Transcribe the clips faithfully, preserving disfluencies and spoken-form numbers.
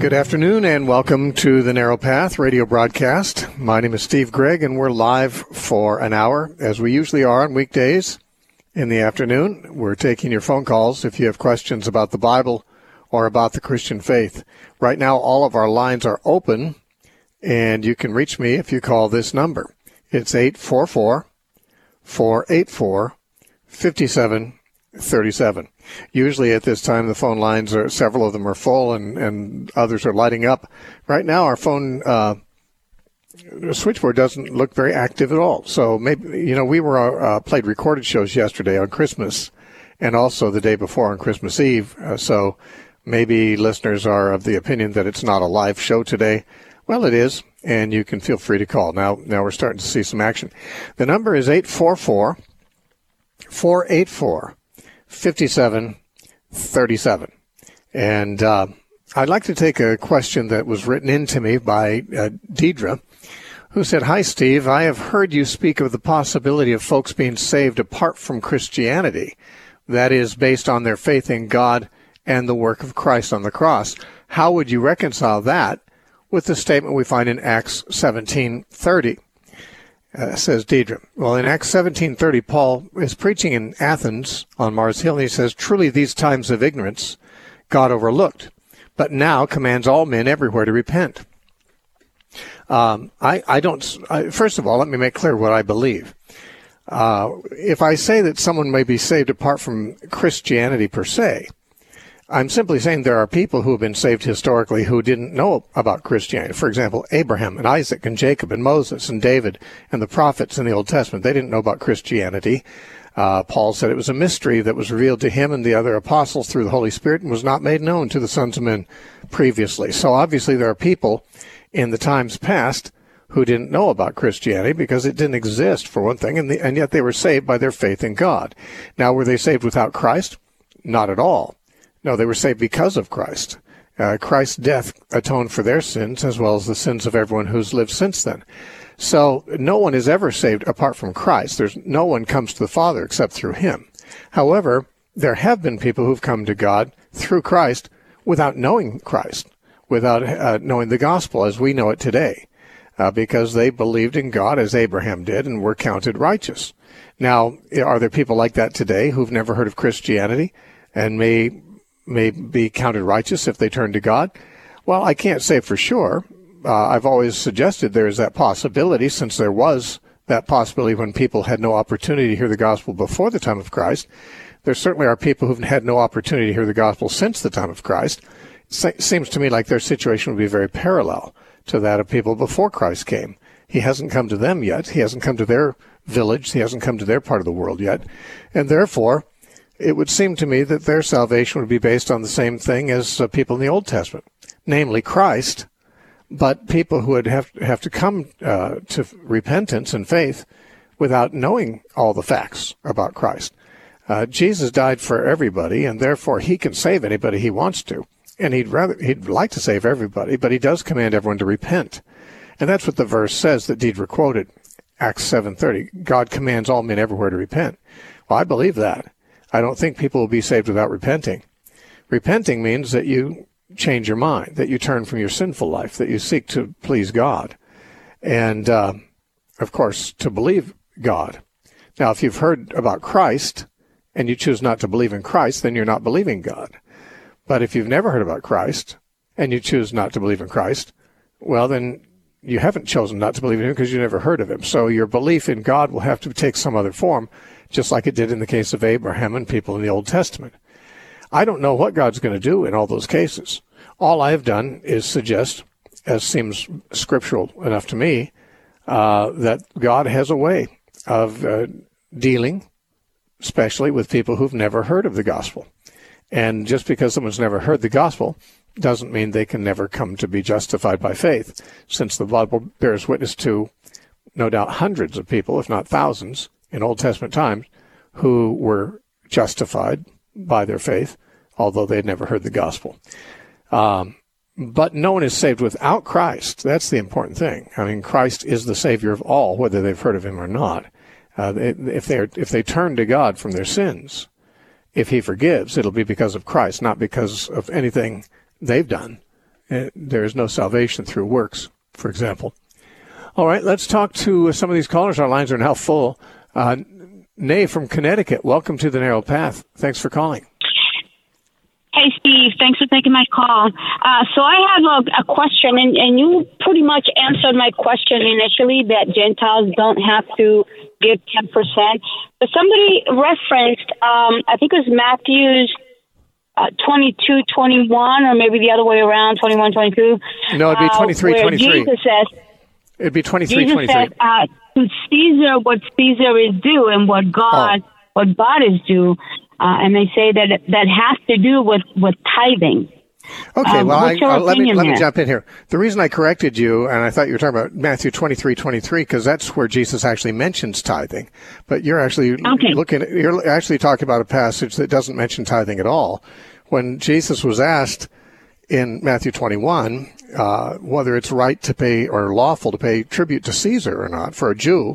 Good afternoon and welcome to the Narrow Path radio broadcast. My name is Steve Gregg and we're live for an hour, as we usually are on weekdays in the afternoon. We're taking your phone calls if you have questions about the Bible or about the Christian faith. Right now, all of our lines are open, and you can reach me if you call this number. It's eight four four, four eight four, five seven three seven. Usually at this time, the phone lines are, several of them are full and, and others are lighting up. Right now, our phone uh, switchboard doesn't look very active at all. So maybe, you know, we were uh, played recorded shows yesterday on Christmas and also the day before on Christmas Eve. Uh, so maybe listeners are of the opinion that it's not a live show today. Well, it is, and you can feel free to call. Now, now we're starting to see some action. The number is eight four four, four eight four, five seven three seven. And uh, I'd like to take a question that was written in to me by uh, Deidre, who said, "Hi, Steve. I have heard you speak of the possibility of folks being saved apart from Christianity, that is, based on their faith in God and the work of Christ on the cross. How would you reconcile that with the statement we find in Acts seventeen thirty? Uh, says Deidre. Well, in Acts seventeen thirty, Paul is preaching in Athens on Mars Hill, and he says, "Truly these times of ignorance God overlooked, but now commands all men everywhere to repent." Um, I, I don't, I, first of all, let me make clear what I believe. Uh, if I say that someone may be saved apart from Christianity per se, I'm simply saying there are people who have been saved historically who didn't know about Christianity. For example, Abraham and Isaac and Jacob and Moses and David and the prophets in the Old Testament. They didn't know about Christianity. Uh, Paul said it was a mystery that was revealed to him and the other apostles through the Holy Spirit and was not made known to the sons of men previously. So obviously there are people in the times past who didn't know about Christianity because it didn't exist, for one thing, and, the, and yet they were saved by their faith in God. Now, were they saved without Christ? Not at all. No, they were saved because of Christ. Uh, Christ's death atoned for their sins as well as the sins of everyone who's lived since then. So no one is ever saved apart from Christ. There's no one comes to the Father except through him. However, there have been people who've come to God through Christ without knowing Christ, without uh, knowing the gospel as we know it today, uh, because they believed in God as Abraham did and were counted righteous. Now, are there people like that today who've never heard of Christianity and may may be counted righteous if they turn to God? Well, I can't say for sure. Uh, I've always suggested there is that possibility, since there was that possibility when people had no opportunity to hear the gospel before the time of Christ. There certainly are people who've had no opportunity to hear the gospel since the time of Christ. It seems to me like their situation would be very parallel to that of people before Christ came. He hasn't come to them yet. He hasn't come to their village. He hasn't come to their part of the world yet. And therefore, it would seem to me that their salvation would be based on the same thing as uh, people in the Old Testament, namely Christ, but people who would have, have to come uh, to repentance and faith without knowing all the facts about Christ. Uh, Jesus died for everybody, and therefore he can save anybody he wants to. And he'd rather he'd like to save everybody, but he does command everyone to repent. And that's what the verse says that Deidre quoted, Acts seven thirty. God commands all men everywhere to repent. Well, I believe that. I don't think people will be saved without repenting. Repenting means that you change your mind, that you turn from your sinful life, that you seek to please God, and, uh, of course, to believe God. Now, if you've heard about Christ and you choose not to believe in Christ, then you're not believing God. But if you've never heard about Christ and you choose not to believe in Christ, well, then you haven't chosen not to believe in him because you never heard of him. So your belief in God will have to take some other form, just like it did in the case of Abraham and people in the Old Testament. I don't know what God's going to do in all those cases. All I have done is suggest, as seems scriptural enough to me, uh, that God has a way of uh, dealing, especially with people who've never heard of the gospel. And just because someone's never heard the gospel doesn't mean they can never come to be justified by faith, since the Bible bears witness to, no doubt, hundreds of people, if not thousands, in Old Testament times, who were justified by their faith, although they had never heard the gospel. Um, but no one is saved without Christ. That's the important thing. I mean, Christ is the Savior of all, whether they've heard of him or not. Uh, if they if they turn to God from their sins, if he forgives, it'll be because of Christ, not because of anything they've done. There is no salvation through works, for example. All right, let's talk to some of these callers. Our lines are now full. Uh, Nay from Connecticut, welcome to the Narrow Path. Thanks for calling. Hey, Steve. Thanks for taking my call. Uh, so I have a, a question, and, and you pretty much answered my question initially that Gentiles don't have to give ten percent. But somebody referenced, um, I think it was Matthew's uh, twenty-two twenty-one, or maybe the other way around, twenty-one twenty-two. No, it'd be twenty-three twenty-three. Uh, Jesus says, it'd be twenty-three Jesus twenty-three. says, uh, to Caesar what Caesar is due, and what God, oh. what God is due. Uh, and they say that that has to do with, with tithing. Okay, um, well, I, uh, let me let there? me jump in here. The reason I corrected you, and I thought you were talking about Matthew twenty-three twenty-three, because that's where Jesus actually mentions tithing. But you're actually okay. looking at, you're actually talking about a passage that doesn't mention tithing at all. When Jesus was asked in Matthew twenty-one uh, whether it's right to pay or lawful to pay tribute to Caesar or not for a Jew,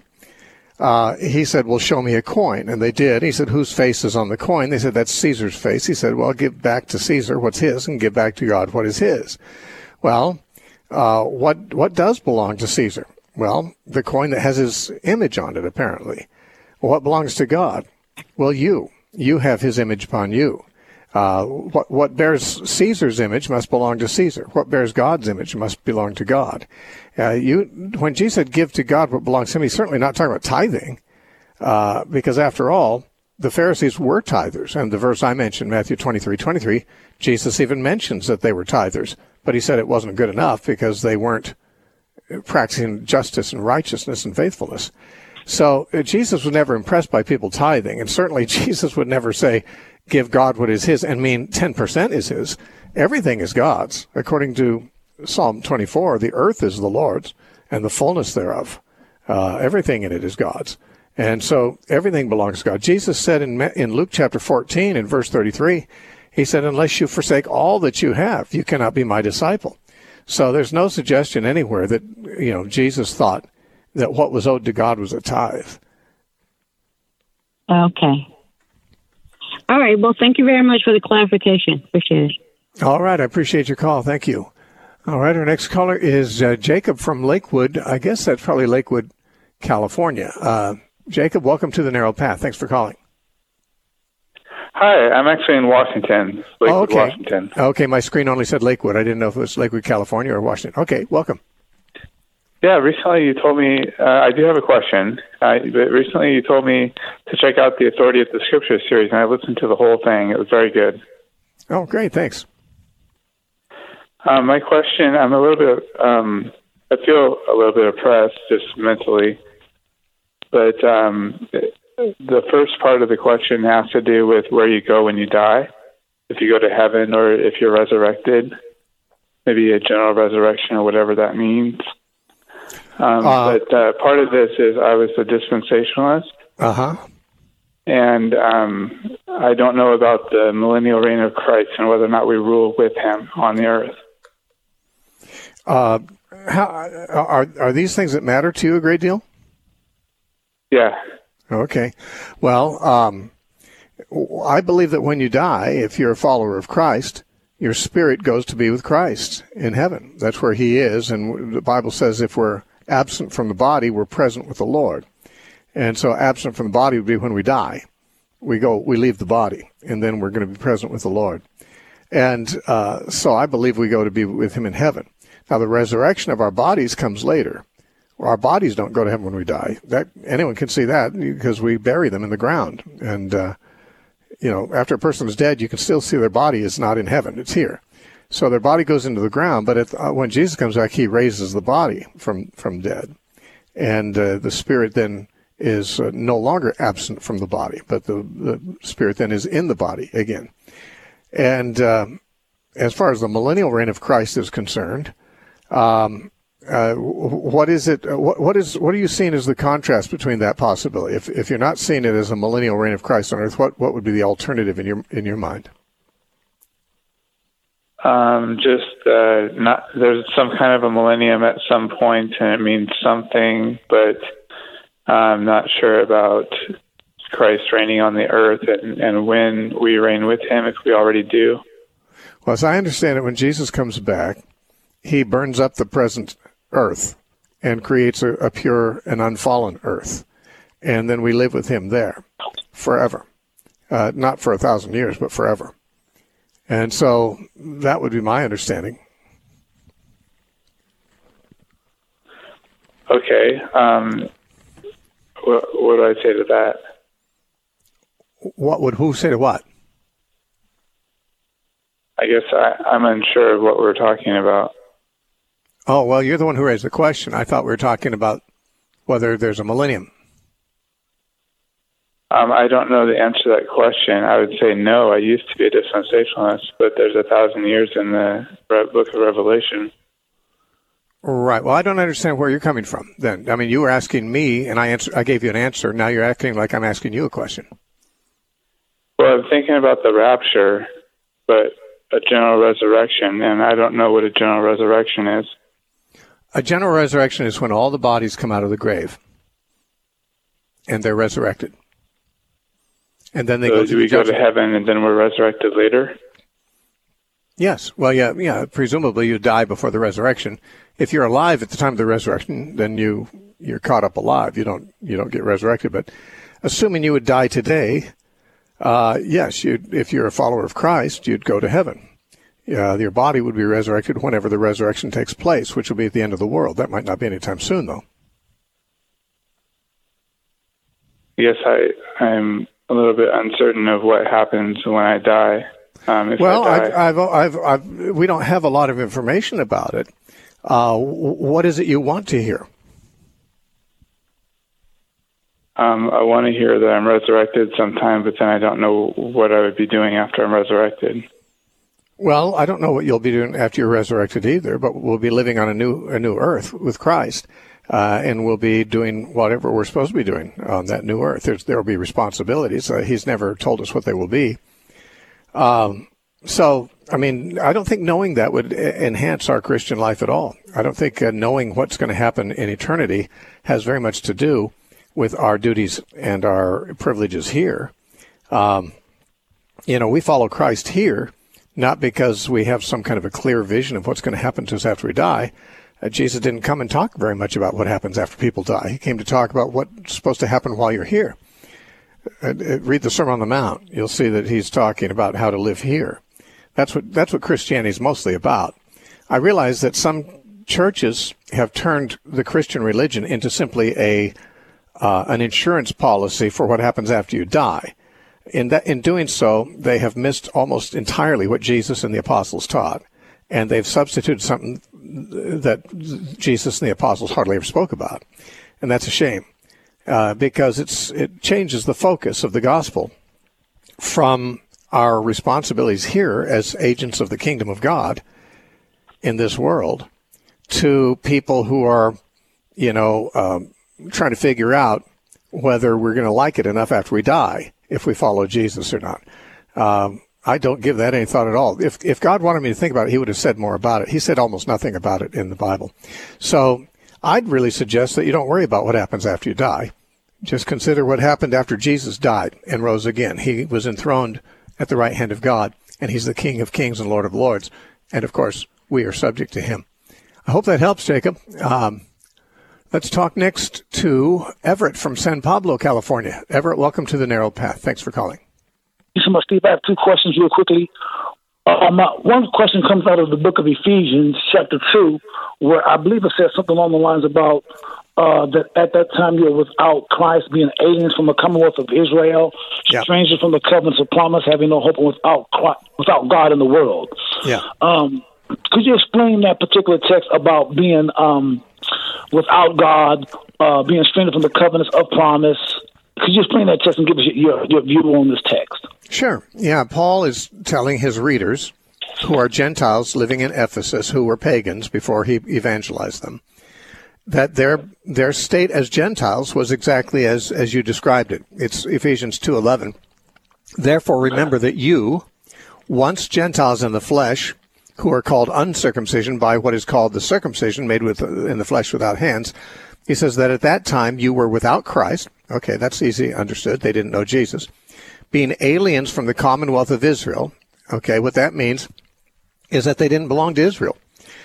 Uh, he said, well, show me a coin. And they did. He said, whose face is on the coin? They said, that's Caesar's face. He said, well, give back to Caesar what's his and give back to God what is his. Well, uh, what, what does belong to Caesar? Well, the coin that has his image on it, apparently. Well, what belongs to God? Well, you. You have his image upon you. Uh, what, what bears Caesar's image must belong to Caesar. What bears God's image must belong to God. Uh, you, when Jesus said, give to God what belongs to him, he's certainly not talking about tithing, uh, because after all, the Pharisees were tithers. And the verse I mentioned, Matthew twenty-three twenty-three, Jesus even mentions that they were tithers, but he said it wasn't good enough because they weren't practicing justice and righteousness and faithfulness. So uh, Jesus was never impressed by people tithing, and certainly Jesus would never say, give God what is his, and mean ten percent is his. Everything is God's. According to Psalm twenty-four, the earth is the Lord's, and the fullness thereof. Uh, everything in it is God's. And so everything belongs to God. Jesus said in in Luke chapter fourteen, in verse thirty-three, he said, unless you forsake all that you have, you cannot be my disciple. So there's no suggestion anywhere that, you know, Jesus thought that what was owed to God was a tithe. Okay. All right. Well, thank you very much for the clarification. Appreciate it. All right. I appreciate your call. Thank you. All right. Our next caller is uh, Jacob from Lakewood. I guess that's probably Lakewood, California. Uh, Jacob, welcome to the Narrow Path. Thanks for calling. Hi. I'm actually in Washington, Lakewood, oh, okay. Washington. Okay. My screen only said Lakewood. I didn't know if it was Lakewood, California or Washington. Okay. Welcome. Yeah, recently you told me, uh, I do have a question, uh, but recently you told me to check out the Authority of the Scripture series, and I listened to the whole thing. It was very good. Oh, great. Thanks. Um, my question, I'm a little bit, um, I feel a little bit oppressed just mentally, but um, the first part of the question has to do with where you go when you die, if you go to heaven or if you're resurrected, maybe a general resurrection or whatever that means. Um, uh, but uh, part of this is I was a dispensationalist. Uh-huh. And um, I don't know about the millennial reign of Christ and whether or not we rule with him on the earth. Uh, how, are are these things that matter to you a great deal? Yeah. Okay. Well, um, I believe that when you die, if you're a follower of Christ, your spirit goes to be with Christ in heaven. That's where he is. And the Bible says if we're absent from the body, we're present with the Lord. And so absent from the body would be when we die. We go, we leave the body, and then we're going to be present with the Lord. And uh, so I believe we go to be with him in heaven. Now, the resurrection of our bodies comes later. Our bodies don't go to heaven when we die. That anyone can see that because we bury them in the ground. And, uh, you know, after a person is dead, you can still see their body is not in heaven. It's here. So their body goes into the ground, but if, uh, when Jesus comes back, he raises the body from, from dead. And uh, the spirit then is uh, no longer absent from the body, but the, the spirit then is in the body again. And uh, as far as the millennial reign of Christ is concerned, um, uh, what is it? What, what is? What are you seeing as the contrast between that possibility? If if you're not seeing it as a millennial reign of Christ on earth, what, what would be the alternative in your in your mind? Um, just uh, not. There's some kind of a millennium at some point, and it means something, but I'm not sure about Christ reigning on the earth and, and when we reign with him, if we already do. Well, as I understand it, when Jesus comes back, he burns up the present earth and creates a, a pure and unfallen earth. And then we live with him there forever. Uh, not for a thousand years, but forever. And so that would be my understanding. Okay. Um, what, what do I say to that? What would who say to what? I guess I, I'm unsure of what we're talking about. Oh, well, you're the one who raised the question. I thought we were talking about whether there's a millennium. Um, I don't know the answer to that question. I would say no. I used to be a dispensationalist, but there's a thousand years in the book of Revelation. Right. Well, I don't understand where you're coming from then. I mean, you were asking me, and I answer, I gave you an answer. Now you're acting like I'm asking you a question. Well, I'm thinking about the rapture, but a general resurrection, and I don't know what a general resurrection is. A general resurrection is when all the bodies come out of the grave, and they're resurrected. And then they so go do to we the go judgment. to heaven and then we're resurrected later? Yes. Well, yeah, yeah. Presumably you die before the resurrection. If you're alive at the time of the resurrection, then you you're caught up alive. You don't you don't get resurrected. But assuming you would die today, uh, yes, you if you're a follower of Christ, you'd go to heaven. Uh, your body would be resurrected whenever the resurrection takes place, which will be at the end of the world. That might not be anytime soon, though. Yes, I I'm a little bit uncertain of what happens when I die. Um, if well, I die. I've, I've, I've, I've, we don't have a lot of information about it. Uh, what is it you want to hear? Um, I want to hear that I'm resurrected sometime, but then I don't know what I would be doing after I'm resurrected. Well, I don't know what you'll be doing after you're resurrected either, but we'll be living on a new a new earth with Christ, uh, and we'll be doing whatever we're supposed to be doing on that new earth. There's, there will be responsibilities. Uh, he's never told us what they will be. Um, so, I mean, I don't think knowing that would enhance our Christian life at all. I don't think uh, knowing what's going to happen in eternity has very much to do with our duties and our privileges here. Um, you know, we follow Christ here, not because we have some kind of a clear vision of what's going to happen to us after we die. Uh, Jesus didn't come and talk very much about what happens after people die. He came to talk about what's supposed to happen while you're here. Uh, uh, read the Sermon on the Mount. You'll see that he's talking about how to live here. That's what that's what Christianity is mostly about. I realize that some churches have turned the Christian religion into simply a uh, an insurance policy for what happens after you die. In that, in doing so, they have missed almost entirely what Jesus and the apostles taught, and they've substituted something that Jesus and the apostles hardly ever spoke about, and that's a shame, uh, because it's it changes the focus of the gospel from our responsibilities here as agents of the kingdom of God in this world to people who are, you know, um, trying to figure out whether we're going to like it enough after we die, if we follow Jesus or not. Um, I don't give that any thought at all. If if God wanted me to think about it, he would have said more about it. He said almost nothing about it in the Bible. So I'd really suggest that you don't worry about what happens after you die. Just consider what happened after Jesus died and rose again. He was enthroned at the right hand of God, and he's the King of kings and Lord of lords. And, of course, we are subject to him. I hope that helps, Jacob. Um, let's talk next to Everett from San Pablo, California. Everett, welcome to The Narrow Path. Thanks for calling. Thank you so much, Steve. I have two questions real quickly. Uh, my, one question comes out of the book of Ephesians, chapter two, where I believe it says something along the lines about uh, that at that time you were without Christ, being aliens from the commonwealth of Israel, yeah. strangers from the covenants of promise, having no hope, and without Christ, without God in the world. Yeah. Um, could you explain that particular text about being um, without God, uh, being stranded from the covenants of promise? Could you explain that text and give us your, your view on this text? Sure. Yeah, Paul is telling his readers, who are Gentiles living in Ephesus, who were pagans before he evangelized them, that their their state as Gentiles was exactly as, as you described it. It's Ephesians two eleven. Therefore remember that you, once Gentiles in the flesh, who are called uncircumcision by what is called the circumcision made with in the flesh without hands, he says that at that time you were without Christ. Okay, that's easy understood. They didn't know Jesus. Being aliens from the commonwealth of Israel. Okay, what that means is that they didn't belong to Israel.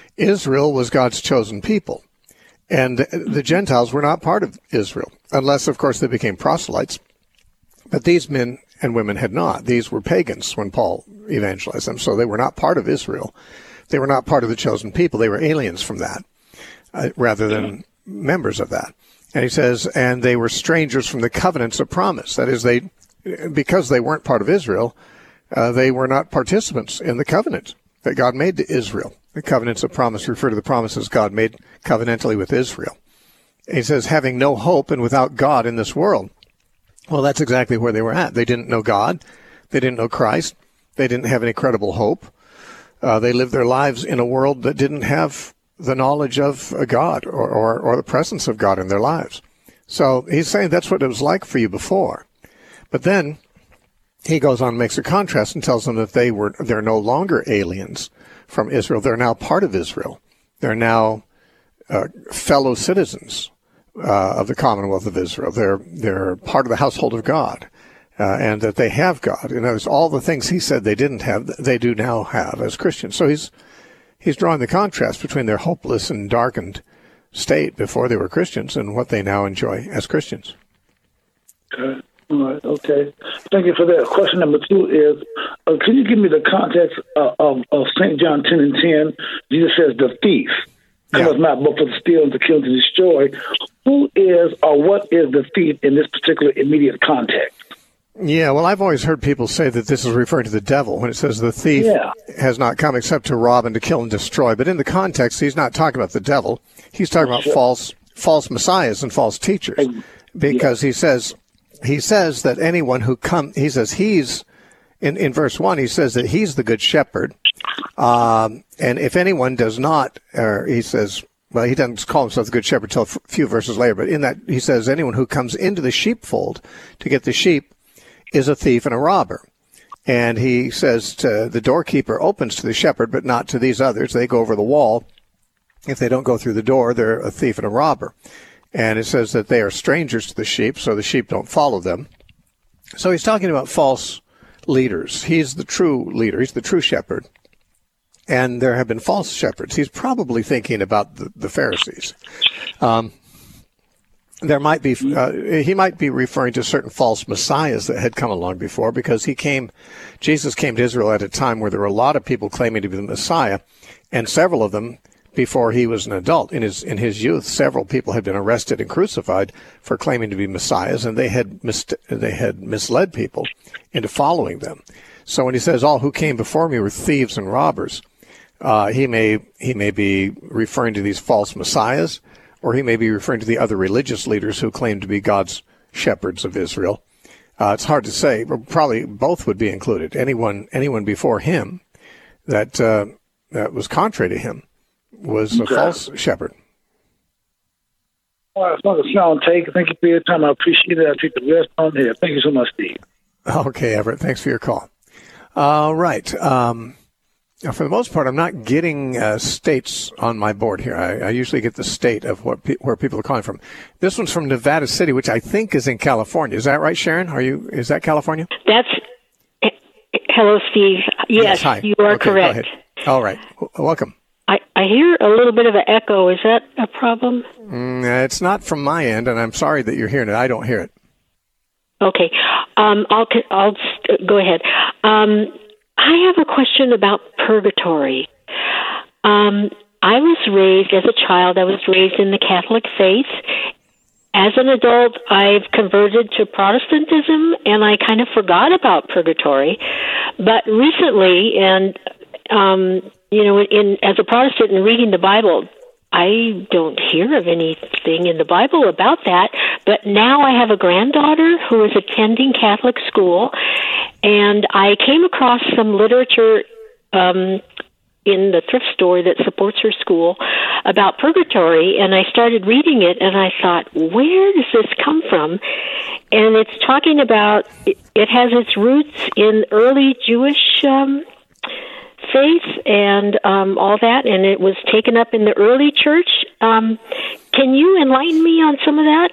Israel was God's chosen people. And the Gentiles were not part of Israel, unless, of course, they became proselytes. But these men and women had not. These were pagans when Paul evangelized them, so they were not part of Israel. They were not part of the chosen people. They were aliens from that, uh, rather than members of that. And he says, and they were strangers from the covenants of promise. That is, they, because they weren't part of Israel, uh, they were not participants in the covenant that God made to Israel. The covenants of promise refer to the promises God made covenantally with Israel. And he says, having no hope and without God in this world. Well, that's exactly where they were at. They didn't know God. They didn't know Christ. They didn't have any credible hope. Uh, they lived their lives in a world that didn't have the knowledge of a God or, or, or the presence of God in their lives. So he's saying that's what it was like for you before. But then he goes on and makes a contrast and tells them that they were, they're no longer aliens from Israel. They're now part of Israel. They're now uh, fellow citizens uh, of the Commonwealth of Israel. They're, they're part of the household of God. Uh, and that they have God. And there's all the things he said they didn't have, they do now have as Christians. So he's he's drawing the contrast between their hopeless and darkened state before they were Christians and what they now enjoy as Christians. Okay. All right. Okay. Thank you for that. Question number two is, uh, can you give me the context uh, of, of Saint John ten and ten? Jesus says, the thief comes yeah. not but for to steal and to kill and to destroy. Who is or what is the thief in this particular immediate context? Yeah, well, I've always heard people say that this is referring to the devil when it says the thief yeah. has not come except to rob and to kill and destroy. But in the context, he's not talking about the devil. He's talking about sure. false false messiahs and false teachers, because yeah. he says he says that anyone who come, he says he's in in verse one. He says that he's the good shepherd, um, and if anyone does not, or he says. Well, he doesn't call himself the good shepherd until a few verses later, but in that he says anyone who comes into the sheepfold to get the sheep is a thief and a robber. And he says to the doorkeeper opens to the shepherd, but not to these others. They go over the wall. If they don't go through the door, they're a thief and a robber. And it says that they are strangers to the sheep, so the sheep don't follow them. So he's talking about false leaders. He's the true leader. He's the true shepherd. And there have been false shepherds. He's probably thinking about the, the Pharisees. Um, There might be, uh, he might be referring to certain false messiahs that had come along before, because he came, Jesus came to Israel at a time where there were a lot of people claiming to be the Messiah, and several of them before he was an adult. In his in his youth, several people had been arrested and crucified for claiming to be messiahs, and they had mis- they had misled people into following them. So when he says all who came before me were thieves and robbers, uh, he may he may be referring to these false messiahs. Or he may be referring to the other religious leaders who claim to be God's shepherds of Israel. Uh, it's hard to say, but probably both would be included. Anyone anyone before him that uh, that was contrary to him was a okay. false shepherd. All right, it's not a sound take. Thank you for your time. I appreciate it. I'll take the rest on here. Thank you so much, Steve. Okay, Everett. Thanks for your call. All right. Um, Now, for the most part, I'm not getting uh, states on my board here. I, I usually get the state of what pe- where people are calling from. This one's from Nevada City, which I think is in California. Is that right, Sharon? Are you? Is that California? That's. Hello, Steve. Yes, yes hi. You are okay, correct. All right. W- welcome. I, I hear a little bit of an echo. Is that a problem? Mm, it's not from my end, and I'm sorry that you're hearing it. I don't hear it. Okay. Um, I'll I'll go ahead. Um, I have a question about purgatory. Um, I was raised, as a child, I was raised in the Catholic faith. As an adult, I've converted to Protestantism, and I kind of forgot about purgatory. But recently, and, um, you know, in as a Protestant and reading the Bible, I don't hear of anything in the Bible about that, but now I have a granddaughter who is attending Catholic school, and I came across some literature um, in the thrift store that supports her school about purgatory, and I started reading it, and I thought, where does this come from? And it's talking about, it has its roots in early Jewish um faith and um, all that, and it was taken up in the early church. Um, can you enlighten me on some of that?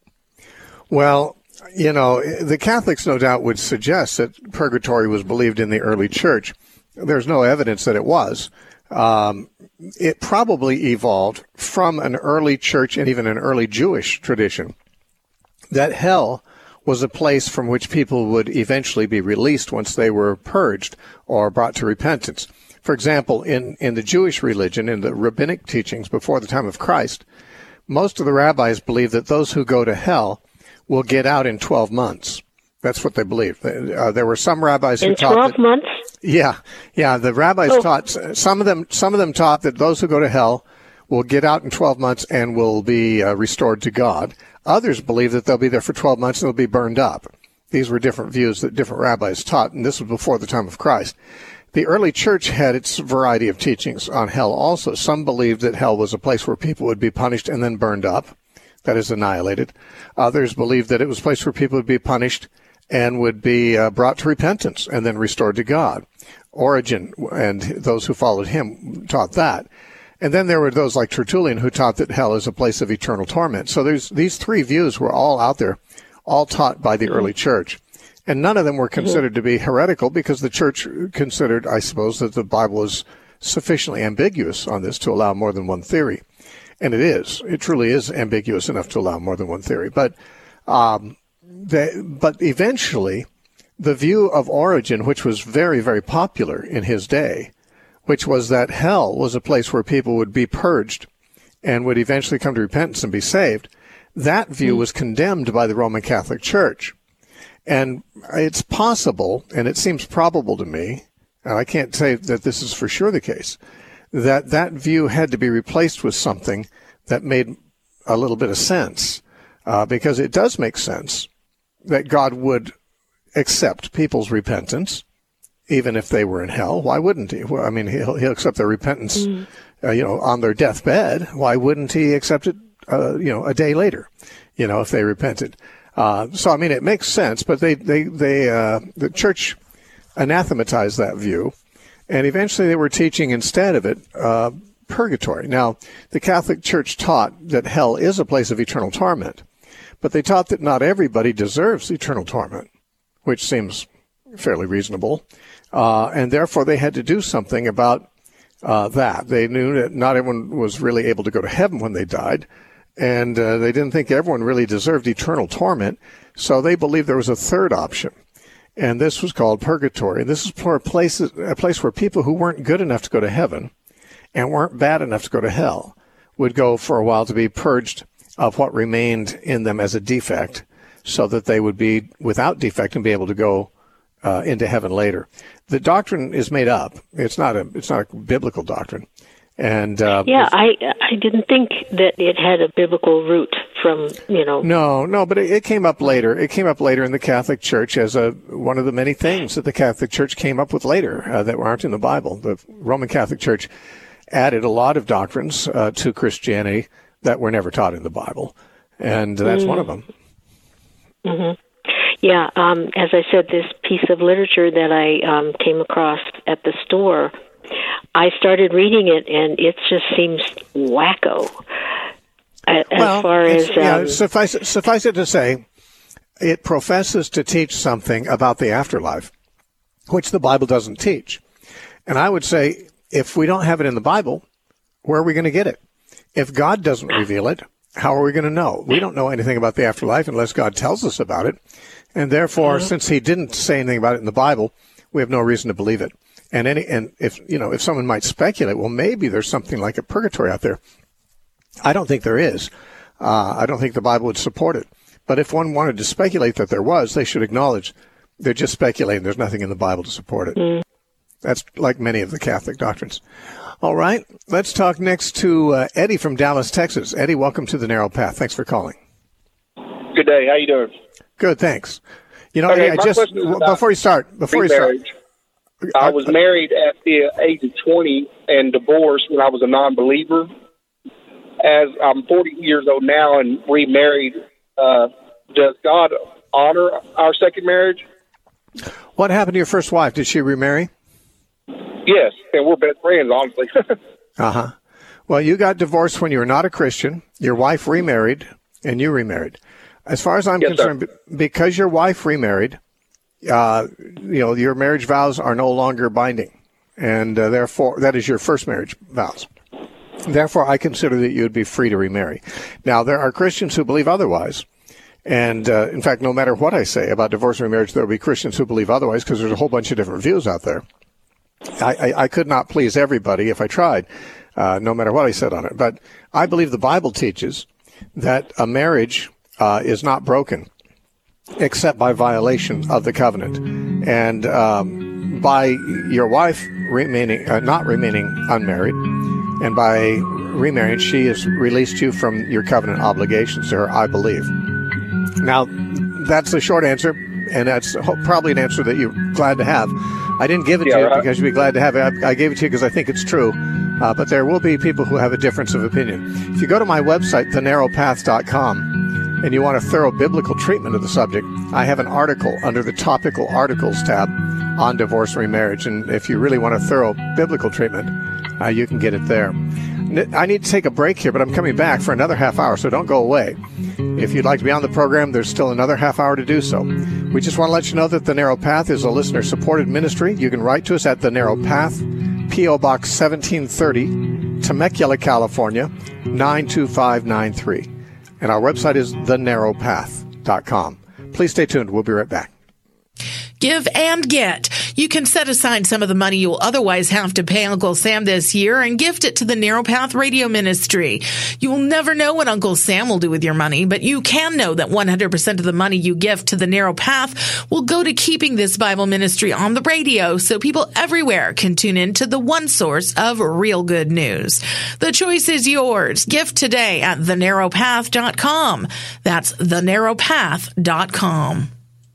Well, you know, the Catholics no doubt would suggest that purgatory was believed in the early church. There's no evidence that it was. um, it probably evolved from an early church and even an early Jewish tradition that hell was a place from which people would eventually be released once they were purged or brought to repentance. For example, in, in the Jewish religion, in the rabbinic teachings before the time of Christ, most of the rabbis believed that those who go to hell will get out in twelve months. That's what they believed. Uh, there were some rabbis who in taught twelve that, months? Yeah, yeah. The rabbis oh. taught some of them. Some of them taught that those who go to hell will get out in twelve months and will be uh, restored to God. Others believe that they'll be there for twelve months and they'll be burned up. These were different views that different rabbis taught, and this was before the time of Christ. The early church had its variety of teachings on hell also. Some believed that hell was a place where people would be punished and then burned up, that is, annihilated. Others believed that it was a place where people would be punished and would be uh, brought to repentance and then restored to God. Origen and those who followed him taught that. And then there were those like Tertullian who taught that hell is a place of eternal torment. So there's these three views were all out there, all taught by the early church. And none of them were considered to be heretical because the church considered, I suppose, that the Bible is sufficiently ambiguous on this to allow more than one theory. And it is. It truly is ambiguous enough to allow more than one theory. But um, they, but eventually, the view of Origen, which was very, very popular in his day, which was that hell was a place where people would be purged and would eventually come to repentance and be saved, that view was condemned by the Roman Catholic Church. And it's possible, and it seems probable to me, and I can't say that this is for sure the case, that that view had to be replaced with something that made a little bit of sense, uh, because it does make sense that God would accept people's repentance, even if they were in hell. Why wouldn't he? Well, I mean, he'll, he'll accept their repentance, mm. uh, you know, on their deathbed. Why wouldn't he accept it, uh, you know, a day later, you know, if they repented? Uh, so, I mean, it makes sense, but they, they, they, uh, the church anathematized that view, and eventually they were teaching instead of it, uh, purgatory. Now, the Catholic Church taught that hell is a place of eternal torment, but they taught that not everybody deserves eternal torment, which seems fairly reasonable, uh, and therefore they had to do something about, uh, that. They knew that not everyone was really able to go to heaven when they died, and uh, they didn't think everyone really deserved eternal torment, so they believed there was a third option, and this was called purgatory. This is for a place, a place where people who weren't good enough to go to heaven and weren't bad enough to go to hell would go for a while to be purged of what remained in them as a defect, so that they would be without defect and be able to go uh, into heaven later. The doctrine is made up. It's not a it's not a biblical doctrine. And uh, yeah, I I didn't think that it had a biblical root from, you know. No, no, but it, it came up later. It came up later in the Catholic Church as a one of the many things that the Catholic Church came up with later uh, that aren't in the Bible. The Roman Catholic Church added a lot of doctrines uh, to Christianity that were never taught in the Bible, and that's mm. one of them. Mm-hmm. Yeah, um, as I said, this piece of literature that I um, came across at the store, I started reading it, and it just seems wacko. As well, far as um, yeah, suffice, suffice it to say, it professes to teach something about the afterlife, which the Bible doesn't teach. And I would say, if we don't have it in the Bible, where are we going to get it? If God doesn't reveal it, how are we going to know? We don't know anything about the afterlife unless God tells us about it. And therefore, mm-hmm. since he didn't say anything about it in the Bible, we have no reason to believe it. And any, and if, you know, if someone might speculate, well, maybe there's something like a purgatory out there. I don't think there is. Uh, I don't think the Bible would support it. But if one wanted to speculate that there was, they should acknowledge they're just speculating. There's nothing in the Bible to support it. Mm. That's like many of the Catholic doctrines. All right. Let's talk next to uh, Eddie from Dallas, Texas. Eddie, welcome to The Narrow Path. Thanks for calling. Good day. How you doing? Good, thanks. You know, okay, I just, before you start, before you start. I was married at the age of twenty and divorced when I was a non-believer. As I'm forty years old now and remarried, uh, does God honor our second marriage? What happened to your first wife? Did she remarry? Yes, and we're best friends, honestly. uh-huh. Well, you got divorced when you were not a Christian. Your wife remarried, and you remarried. As far as I'm yes, concerned, sir. because your wife remarried, uh, you know, your marriage vows are no longer binding. and uh, therefore that is your first marriage vows. Therefore, I consider that you would be free to remarry. Now, there are Christians who believe otherwise. And, uh, in fact, no matter what I say about divorce and remarriage, there will be Christians who believe otherwise because there's a whole bunch of different views out there. I, I, I could not please everybody if I tried, uh, no matter what I said on it. But I believe the Bible teaches that a marriage uh, is not broken except by violation of the covenant. And um, by your wife remaining uh, not remaining unmarried, and by remarriage, she has released you from your covenant obligations to her, I believe. Now, that's the short answer, and that's probably an answer that you're glad to have. I didn't give it yeah, to you right. because you'd be glad to have it. I, I gave it to you because I think it's true. Uh, but there will be people who have a difference of opinion. If you go to my website, the narrow path dot com, and you want a thorough biblical treatment of the subject, I have an article under the topical articles tab on divorce and remarriage. And if you really want a thorough biblical treatment, uh, you can get it there. I need to take a break here, but I'm coming back for another half hour, so don't go away. If you'd like to be on the program, there's still another half hour to do so. We just want to let you know that The Narrow Path is a listener-supported ministry. You can write to us at The Narrow Path, P O. Box seventeen thirty, Temecula, California, nine two five nine three. And our website is the narrow path dot com. Please stay tuned. We'll be right back. Give and get. You can set aside some of the money you'll otherwise have to pay Uncle Sam this year and gift it to the Narrow Path Radio Ministry. You will never know what Uncle Sam will do with your money, but you can know that one hundred percent of the money you gift to the Narrow Path will go to keeping this Bible ministry on the radio so people everywhere can tune in to the one source of real good news. The choice is yours. Gift today at the narrow path dot com. That's the narrow path dot com.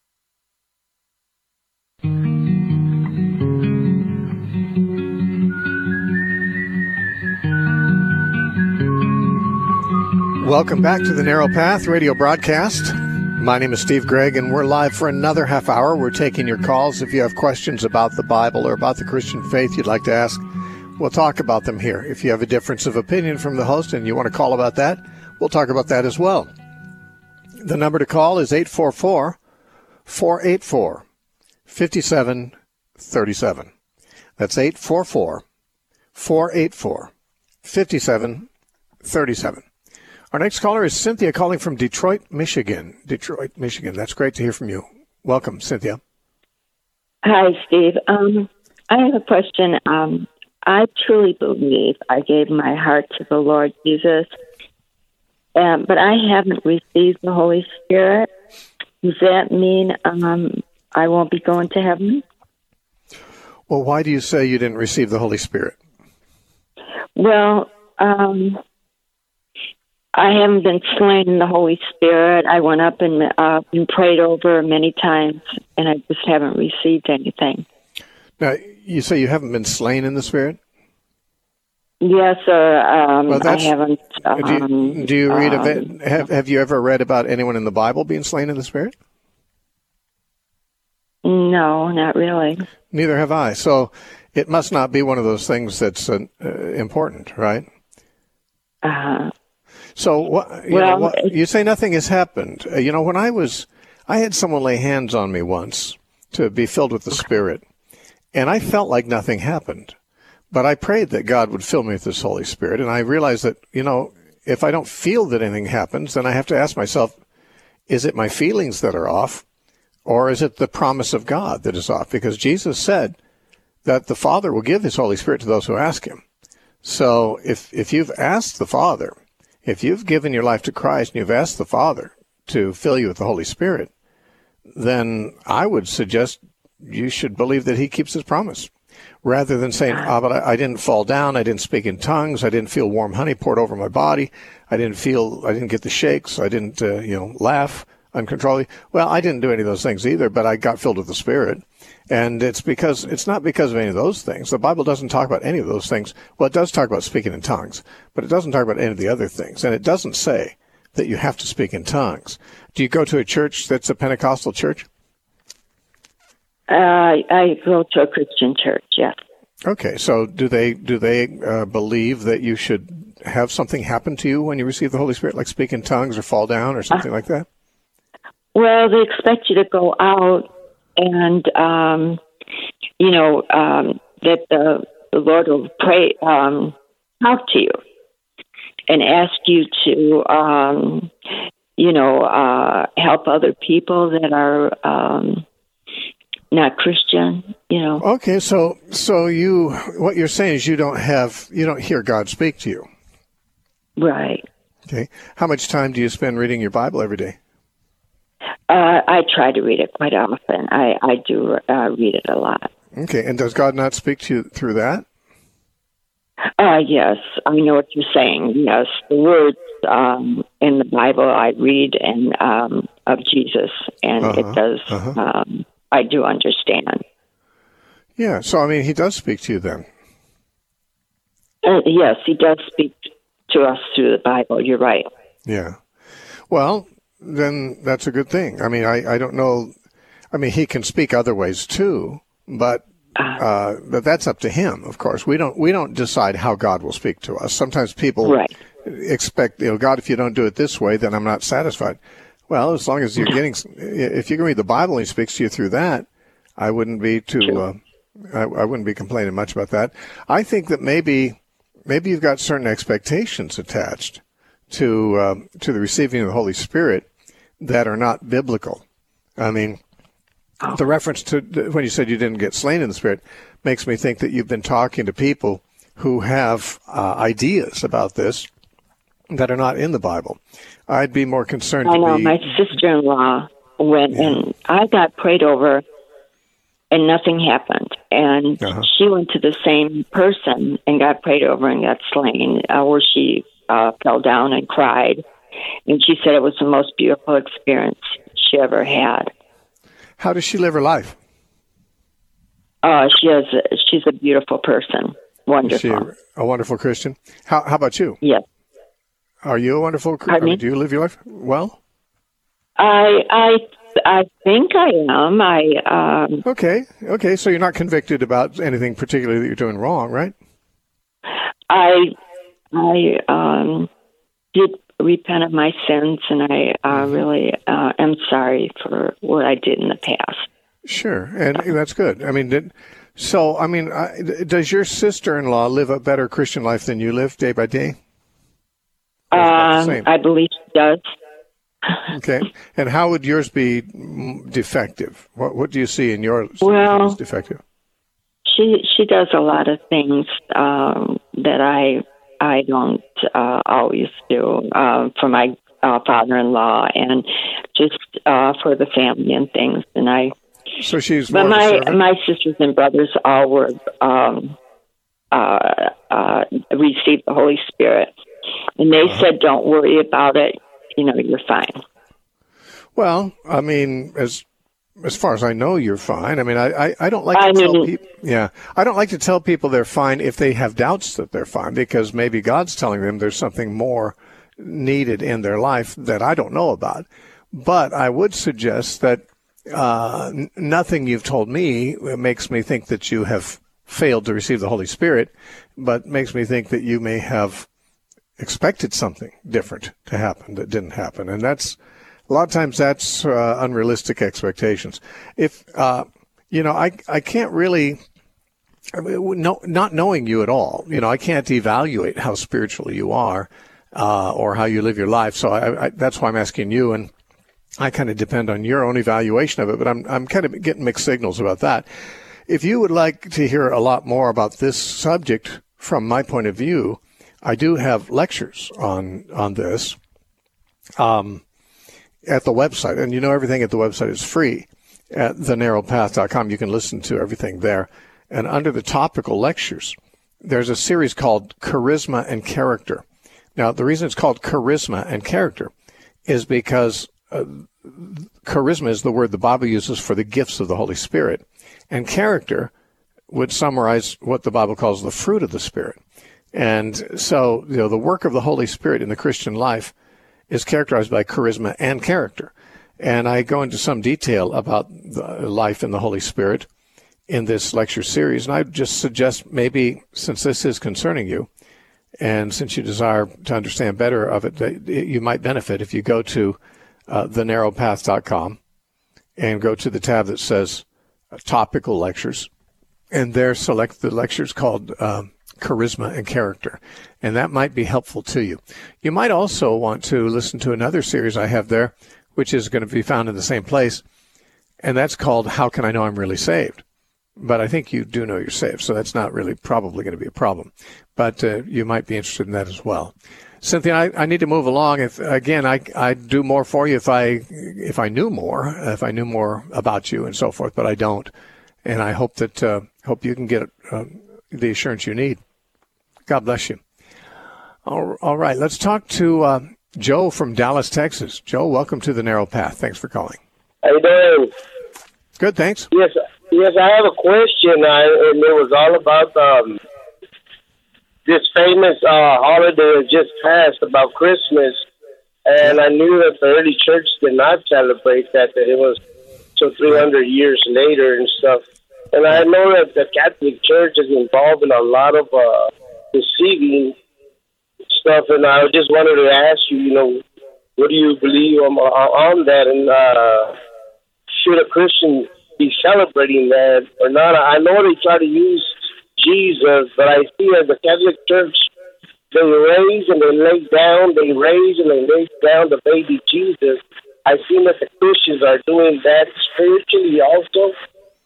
Welcome back to the Narrow Path radio broadcast. My name is Steve Gregg, and we're live for another half hour. We're taking your calls. If you have questions about the Bible or about the Christian faith you'd like to ask, we'll talk about them here. If you have a difference of opinion from the host and you want to call about that, we'll talk about that as well. The number to call is eight four four, four eight four, five seven three seven. That's eight four four, four eight four, five seven three seven. Our next caller is Cynthia calling from Detroit, Michigan. Detroit, Michigan. That's great to hear from you. Welcome, Cynthia. Hi, Steve. Um, I have a question. Um, I truly believe I gave my heart to the Lord Jesus, um, but I haven't received the Holy Spirit. Does that mean um, I won't be going to heaven? Well, why do you say you didn't receive the Holy Spirit? Well, um... I haven't been slain in the Holy Spirit. I went up and uh, and prayed over many times, and I just haven't received anything. Now, you say you haven't been slain in the Spirit? Yes, sir. Um, well, I haven't. Um, do, you, do you read um, of it? Have Have you ever read about anyone in the Bible being slain in the Spirit? No, not really. Neither have I. So it must not be one of those things that's uh, uh, important, right? Uh-huh. So what, you, well, know, what, you say nothing has happened. Uh, you know, when I was, I had someone lay hands on me once to be filled with the Spirit, and I felt like nothing happened. But I prayed that God would fill me with this Holy Spirit, and I realized that, you know, if I don't feel that anything happens, then I have to ask myself, is it my feelings that are off, or is it the promise of God that is off? Because Jesus said that the Father will give His Holy Spirit to those who ask Him. So if if you've asked the Father, if you've given your life to Christ and you've asked the Father to fill you with the Holy Spirit, then I would suggest you should believe that He keeps His promise, rather than saying, "Ah, oh, but I, I didn't fall down, I didn't speak in tongues, I didn't feel warm honey poured over my body, I didn't feel, I didn't get the shakes, I didn't, uh, you know, laugh uncontrollably." Well, I didn't do any of those things either, but I got filled with the Spirit. And it's because it's not because of any of those things. The Bible doesn't talk about any of those things. Well, it does talk about speaking in tongues, but it doesn't talk about any of the other things. And it doesn't say that you have to speak in tongues. Do you go to a church that's a Pentecostal church? Uh, I go to a Christian church, yes. Okay, so do they do they uh, believe that you should have something happen to you when you receive the Holy Spirit, like speak in tongues or fall down or something uh, like that? Well, they expect you to go out and, um, you know, um, that the, the Lord will pray, um, talk to you and ask you to, um, you know, uh, help other people that are um, not Christian, you know. Okay, so so you, what you're saying is you don't have, you don't hear God speak to you. Right. Okay. How much time do you spend reading your Bible every day? Uh, I try to read it quite often. I, I do uh, read it a lot. Okay, and does God not speak to you through that? Uh, yes, I know what you're saying. Yes, the words um, in the Bible I read and um, of Jesus, and uh-huh, it does. Uh-huh. Um, I do understand. Yeah, so I mean, He does speak to you then. Uh, yes, He does speak to us through the Bible. You're right. Yeah. Well, then that's a good thing. I mean, I, I don't know. I mean, He can speak other ways too, but. Uh, but that's up to Him, of course. We don't we don't decide how God will speak to us. Sometimes people right. expect, you know, God, if you don't do it this way, then I'm not satisfied. Well, as long as you're getting, if you can read the Bible and He speaks to you through that, I wouldn't be too, uh, I, I wouldn't be complaining much about that. I think that maybe maybe you've got certain expectations attached to uh, to the receiving of the Holy Spirit that are not biblical. I mean. The reference to when you said you didn't get slain in the Spirit makes me think that you've been talking to people who have uh, ideas about this that are not in the Bible. I'd be more concerned I to know. be... My sister-in-law went yeah. and I got prayed over and nothing happened. And uh-huh. she went to the same person and got prayed over and got slain, uh, where she uh, fell down and cried. And she said it was the most beautiful experience she ever had. How does she live her life? Uh, she has. A, she's a beautiful person. Wonderful. Is she a, a wonderful Christian? How, how about you? Yes. Are you a wonderful Christian? I mean, do you live your life well? I I I think I am. I um. Okay. Okay. So you're not convicted about anything particularly that you're doing wrong, right? I I um did repent of my sins, and I uh, really uh, am sorry for what I did in the past. Sure, and that's good. I mean, did, so I mean, I, does your sister-in-law live a better Christian life than you live day by day? Um, I believe she does. Okay, and how would yours be defective? What What do you see in yours well, as defective? She she does a lot of things um, that I. I don't uh, always do uh, for my uh, father-in-law and just uh, for the family and things. And I, so she's. But more my of a my sisters and brothers all were um, uh, uh, received the Holy Spirit, and they uh-huh. said, "Don't worry about it. You know, you're fine." Well, I mean, as as far as I know, you're fine. I mean, I, I, I don't like to I tell mean, people. Yeah, I don't like to tell people they're fine if they have doubts that they're fine, because maybe God's telling them there's something more needed in their life that I don't know about. But I would suggest that uh, n- nothing you've told me makes me think that you have failed to receive the Holy Spirit, but makes me think that you may have expected something different to happen that didn't happen, and that's. A lot of times that's uh, unrealistic expectations. If, uh, you know, I, I can't really, I mean, no, not knowing you at all, you know, I can't evaluate how spiritual you are uh, or how you live your life. So I, I, that's why I'm asking you, and I kind of depend on your own evaluation of it, but I'm, I'm kind of getting mixed signals about that. If you would like to hear a lot more about this subject from my point of view, I do have lectures on, on this. Um, at the website, and you know everything at the website is free at the narrow path dot com. You can listen to everything there. And under the topical lectures, there's a series called Charisma and Character. Now, the reason it's called Charisma and Character is because uh, charisma is the word the Bible uses for the gifts of the Holy Spirit, and character would summarize what the Bible calls the fruit of the Spirit. And so, you know, the work of the Holy Spirit in the Christian life is characterized by charisma and character. And I go into some detail about the life in the Holy Spirit in this lecture series. And I just suggest maybe, since this is concerning you, and since you desire to understand better of it, that you might benefit if you go to uh, the narrow path dot com and go to the tab that says uh, Topical Lectures. and their select the lectures called um, Charisma and Character, and that might be helpful to you. You might also want to listen to another series I have there, which is going to be found in the same place, and that's called How Can I Know I'm Really Saved? But I think you do know you're saved, so that's not really probably going to be a problem. But uh, you might be interested in that as well. Cynthia, I, I need to move along. If again, I I'd do more for you if I if I knew more, if I knew more about you and so forth. But I don't, and I hope that uh, hope you can get uh, the assurance you need. God bless you. All, all right, let's talk to uh, Joe from Dallas, Texas. Joe, welcome to the Narrow Path. Thanks for calling. How you doing? Good, thanks. Yes, yes. I have a question, I, and it was all about um, this famous uh, holiday that just passed about Christmas. And I knew that the early church did not celebrate that; that it was till three hundred years later and stuff. And I know that the Catholic Church is involved in a lot of uh, deceiving stuff. And I just wanted to ask you, you know, what do you believe on, on that? And uh, should a Christian be celebrating that or not? I know they try to use Jesus, but I see as the Catholic Church, they raise and they lay down, they raise and they lay down the baby Jesus. I see that the Christians are doing that spiritually also.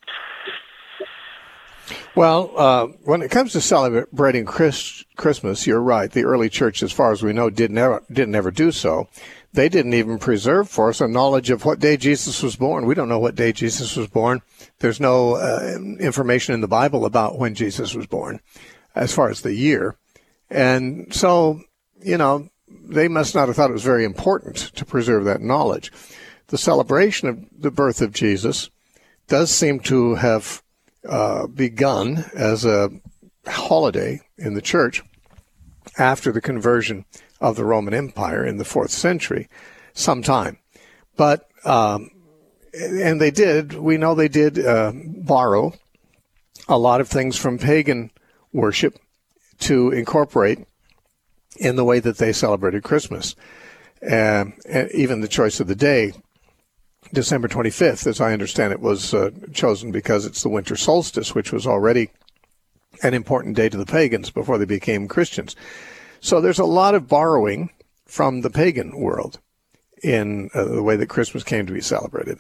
Well, uh, when it comes to celebrating Chris, Christmas, you're right. The early church, as far as we know, did never, didn't ever do so. They didn't even preserve for us a knowledge of what day Jesus was born. We don't know what day Jesus was born. There's no uh, information in the Bible about when Jesus was born, as far as the year. And so, you know, they must not have thought it was very important to preserve that knowledge. The celebration of the birth of Jesus does seem to have uh, begun as a holiday in the church after the conversion of the Roman Empire in the fourth century, sometime. But, um, and they did, we know they did uh, borrow a lot of things from pagan worship to incorporate in the way that they celebrated Christmas. Uh, and even the choice of the day, December twenty-fifth, as I understand it, was uh, chosen because it's the winter solstice, which was already an important day to the pagans before they became Christians. So there's a lot of borrowing from the pagan world in uh, the way that Christmas came to be celebrated.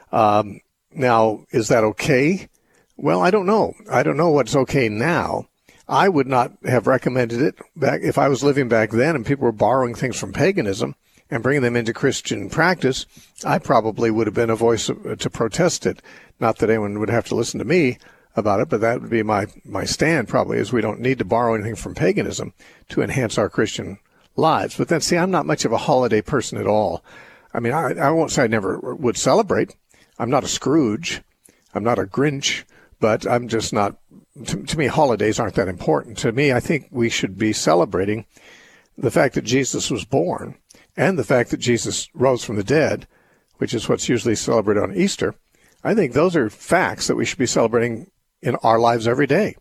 Um, now, is that okay? Well, I don't know. I don't know what's okay now. I would not have recommended it back if I was living back then and people were borrowing things from paganism and bringing them into Christian practice. I probably would have been a voice to protest it. Not that anyone would have to listen to me about it, but that would be my, my stand probably, is we don't need to borrow anything from paganism to enhance our Christian lives. But then, see, I'm not much of a holiday person at all. I mean, I, I won't say I never would celebrate. I'm not a Scrooge. I'm not a Grinch, but I'm just not, to, to me, holidays aren't that important. To me, I think we should be celebrating the fact that Jesus was born and the fact that Jesus rose from the dead, which is what's usually celebrated on Easter. I think those are facts that we should be celebrating in our lives every day.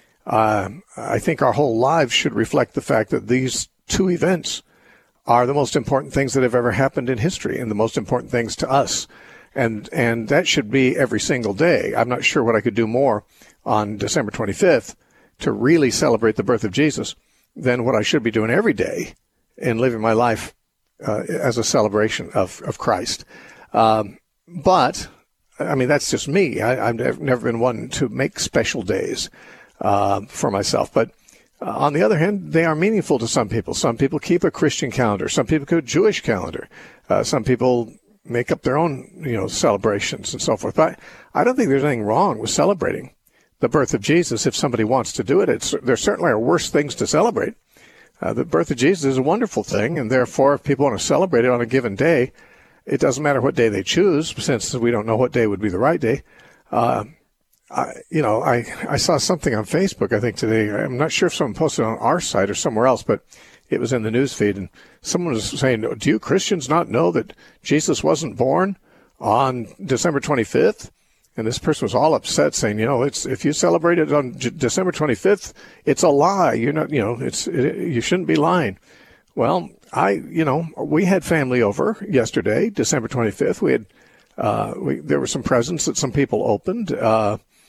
Uh, I think our whole lives should reflect the fact that these two events are the most important things that have ever happened in history and the most important things to us. And and that should be every single day. I'm not sure what I could do more on December twenty-fifth to really celebrate the birth of Jesus than what I should be doing every day in living my life uh, as a celebration of, of Christ. Um, but I mean, that's just me. I, I've never been one to make special days uh, for myself. But uh, on the other hand, they are meaningful to some people. Some people keep a Christian calendar. Some people keep a Jewish calendar. Uh, some people make up their own, you know, celebrations and so forth. But I don't think there's anything wrong with celebrating the birth of Jesus if somebody wants to do it. It's, there certainly are worse things to celebrate. Uh, the birth of Jesus is a wonderful thing, and therefore, if people want to celebrate it on a given day, it doesn't matter what day they choose, since we don't know what day would be the right day. Uh, I, you know, I, I saw something on Facebook, I think, today. I'm not sure if someone posted it on our site or somewhere else, but it was in the news feed, and someone was saying, do you Christians not know that Jesus wasn't born on December twenty-fifth? And this person was all upset, saying, you know, it's if you celebrate it on J- December twenty-fifth, it's a lie. You're not, you know, it's it, you shouldn't be lying. Well, I, you know, we had family over yesterday, December twenty-fifth. We had, uh, we, there were some presents that some people opened. Uh,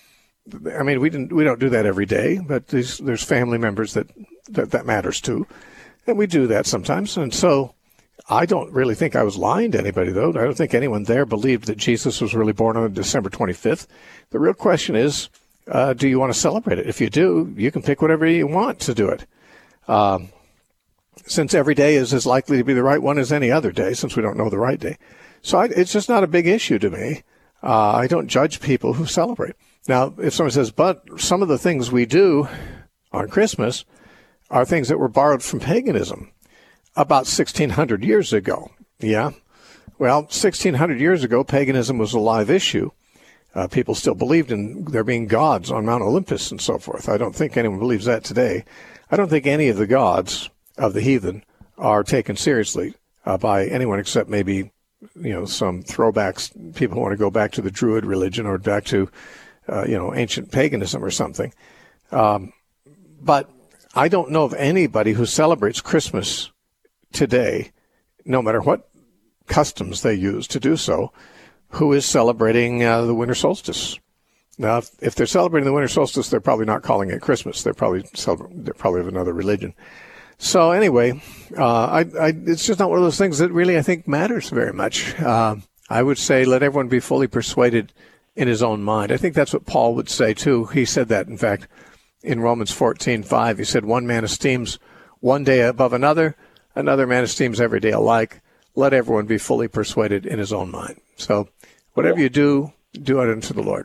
I mean, we didn't we don't do that every day, but there's, there's family members that, that that matters to, and we do that sometimes. And so I don't really think I was lying to anybody, though. I don't think anyone there believed that Jesus was really born on December twenty-fifth. The real question is, uh, do you want to celebrate it? If you do, you can pick whatever you want to do it. Um, since every day is as likely to be the right one as any other day, since we don't know the right day. So I, it's just not a big issue to me. Uh, I don't judge people who celebrate. Now, if someone says, but some of the things we do on Christmas are things that were borrowed from paganism about sixteen hundred years ago. Yeah. Well, sixteen hundred years ago, paganism was a live issue. Uh, people still believed in there being gods on Mount Olympus and so forth. I don't think anyone believes that today. I don't think any of the gods of the heathen are taken seriously uh, by anyone except maybe, you know, some throwbacks, people who want to go back to the Druid religion or back to, uh, you know, ancient paganism or something. Um, but I don't know of anybody who celebrates Christmas today, no matter what customs they use to do so, who is celebrating uh, the winter solstice. Now, if, if they're celebrating the winter solstice, they're probably not calling it Christmas. They're probably they're probably of another religion. So anyway, uh, I, I, it's just not one of those things that really I think matters very much. Uh, I would say let everyone be fully persuaded in his own mind. I think that's what Paul would say too. He said that, in fact, in Romans fourteen five. He said, one man esteems one day above another, another man esteems every day alike. Let everyone be fully persuaded in his own mind. So whatever you do, do it unto the Lord.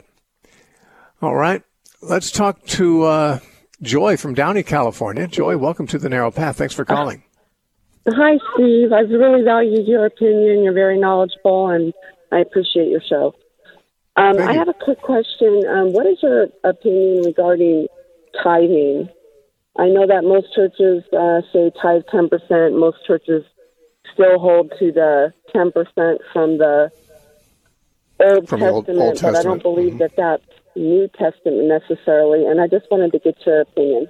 All right. Let's talk to uh, Joy from Downey, California. Joy, welcome to The Narrow Path. Thanks for calling. Hi, Steve. I've really valued your opinion. You're very knowledgeable, and I appreciate your show. Um, I have a quick question. Um, what is your opinion regarding tithing? I know that most churches uh, say tithe ten percent. Most churches still hold to the ten percent from the Old from Testament, the Old, Old Testament, but I don't believe mm-hmm. that that's New Testament necessarily, and I just wanted to get your opinion.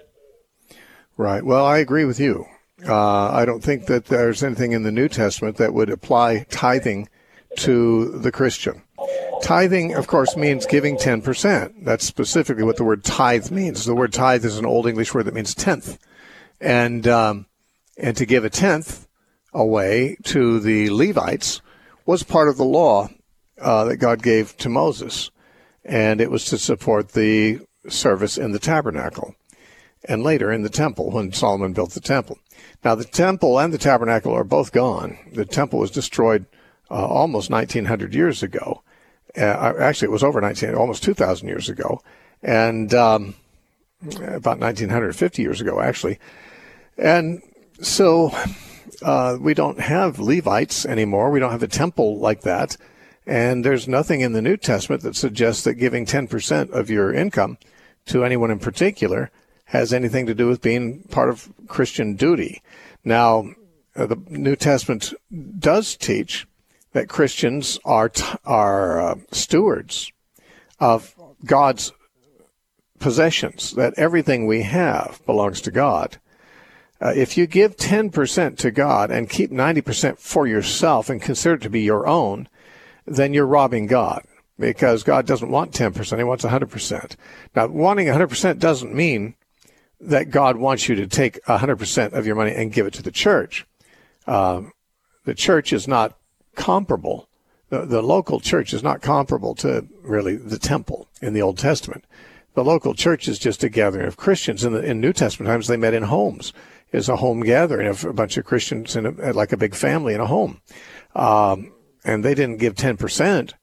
Right. Well, I agree with you. Uh, I don't think that there's anything in the New Testament that would apply tithing to the Christian. Tithing, of course, means giving ten percent. That's specifically what the word tithe means. The word tithe is an Old English word that means tenth. And, um, and to give a tenth away to the Levites was part of the law uh, that God gave to Moses. And it was to support the service in the tabernacle and later in the temple when Solomon built the temple. Now, the temple and the tabernacle are both gone. The temple was destroyed uh, almost nineteen hundred years ago. Uh, actually, it was over nineteen, almost two thousand years ago, and um, about nineteen fifty years ago, actually. And so uh, we don't have Levites anymore. We don't have a temple like that. And there's nothing in the New Testament that suggests that giving ten percent of your income to anyone in particular has anything to do with being part of Christian duty. Now, uh, the New Testament does teach that Christians are t- are uh, stewards of God's possessions, that everything we have belongs to God. Uh, if you give ten percent to God and keep ninety percent for yourself and consider it to be your own, then you're robbing God, because God doesn't want ten percent. He wants one hundred percent. Now, wanting one hundred percent doesn't mean that God wants you to take one hundred percent of your money and give it to the church. Uh, the church is not comparable. The, the local church is not comparable to really the temple in the Old Testament. The local church is just a gathering of Christians. In the in New Testament times, they met in homes. It's a home gathering of a bunch of Christians in a, like a big family in a home. Um, and they didn't give ten percent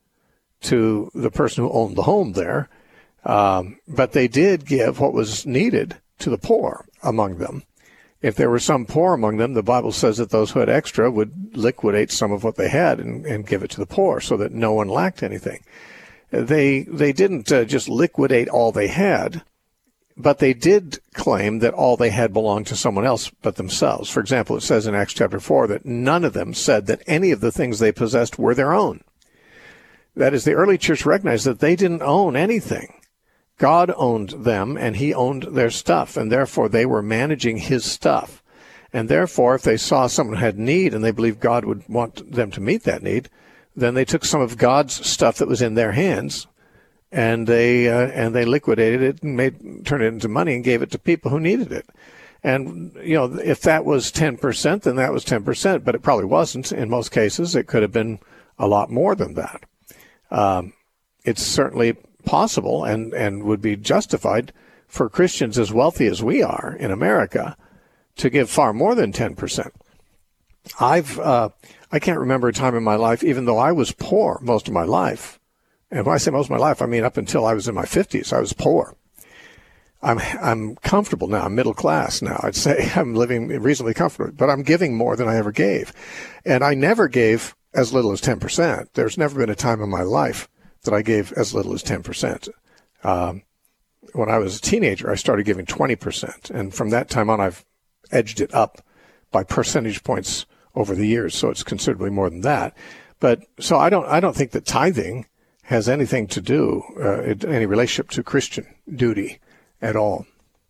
to the person who owned the home there, um, but they did give what was needed to the poor among them. If there were some poor among them, the Bible says that those who had extra would liquidate some of what they had and, and give it to the poor so that no one lacked anything. They they didn't uh, just liquidate all they had, but they did claim that all they had belonged to someone else but themselves. For example, it says in Acts chapter four that none of them said that any of the things they possessed were their own. That is, the early church recognized that they didn't own anything. God owned them, and he owned their stuff, and therefore they were managing his stuff. And therefore, if they saw someone had need and they believed God would want them to meet that need, then they took some of God's stuff that was in their hands, and they uh, and they liquidated it and made turned it into money and gave it to people who needed it. And, you know, if that was ten percent, then that was ten percent, but it probably wasn't. In most cases, it could have been a lot more than that. Um, it's certainly possible and, and would be justified for Christians as wealthy as we are in America to give far more than ten percent. I've, uh, I can't remember a time in my life, even though I was poor most of my life. And when I say most of my life, I mean up until I was in my fifties, I was poor. I'm I'm comfortable now. I'm middle class now. I'd say I'm living reasonably comfortably, but I'm giving more than I ever gave. And I never gave as little as ten percent. There's never been a time in my life that I gave as little as ten percent. Um, when I was a teenager, I started giving twenty percent. And from that time on, I've edged it up by percentage points over the years. So it's considerably more than that. But so I don't I don't think that tithing has anything to do, uh, any relationship to Christian duty at all.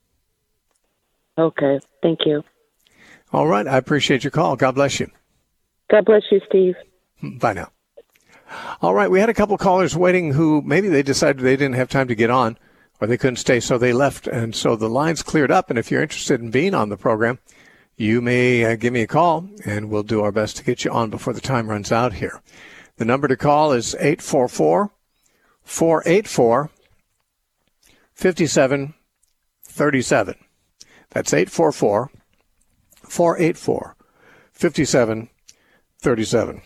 Okay. Thank you. All right. I appreciate your call. God bless you. God bless you, Steve. Bye now. All right. We had a couple of callers waiting who maybe they decided they didn't have time to get on or they couldn't stay, so they left. And so the lines cleared up. And if you're interested in being on the program, you may uh, give me a call and we'll do our best to get you on before the time runs out here. The number to call is eight four four, four eight four, five seven thirty-seven. That's eight four four, four eight four, five seven thirty-seven.